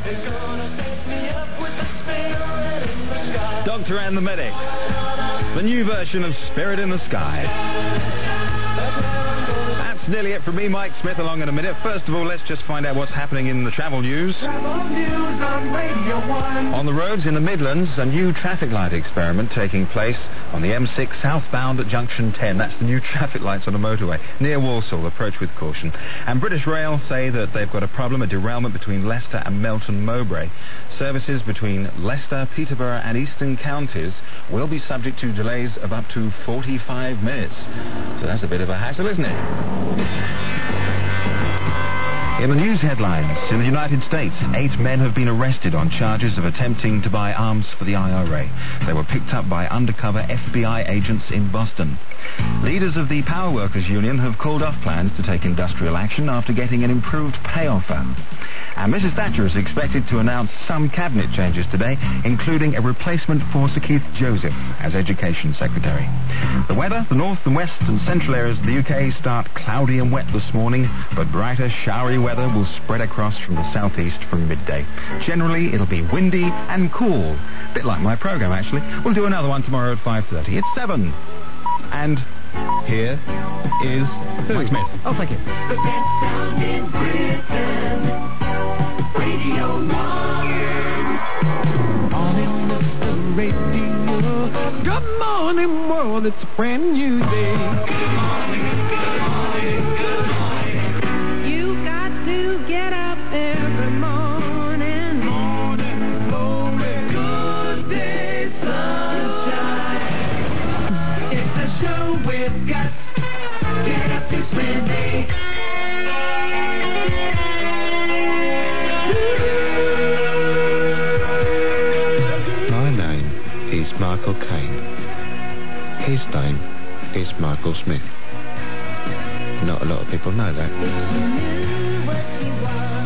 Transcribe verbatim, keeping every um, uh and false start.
Doctor and the Medics, the new version of Spirit in the Sky. That's nearly it from me, Mike Smith, along in a minute. First of all, let's just find out what's happening in the travel news. Travel news on Radio one. On the roads in the Midlands, a new traffic light experiment taking place on the M six southbound at Junction ten. That's the new traffic lights on a motorway near Walsall. Approach with caution. And British Rail say that they've got a problem, a derailment between Leicester and Melton Mowbray. Services between Leicester, Peterborough and Eastern counties will be subject to delays of up to forty-five minutes. So that's a bit of a hassle, isn't it? In the news headlines, in the United States, eight men have been arrested on charges of attempting to buy arms for the I R A. They were picked up by undercover F B I agents in Boston. Leaders of the Power Workers Union have called off plans to take industrial action after getting an improved pay offer. And Missus Thatcher is expected to announce some cabinet changes today, including a replacement for Sir Keith Joseph as Education Secretary. The weather, the north and west and central areas of the U K start cloudy and wet this morning, but brighter, showery weather will spread across from the southeast from midday. Generally, it'll be windy and cool. A bit like my program, actually. We'll do another one tomorrow at five thirty. It's seven. And here is Mike Smith. Oh, thank you. The best sound in Britain. Radio one. Morning, Mister Radio. Good morning, world. It's a brand new day. Good morning, good morning, good morning. You got to get up every morning. Morning, glory. Good day, sunshine. It's a show with guts. Get up to Slindy. Michael Caine. His name is Michael Smith. Not a lot of people know that.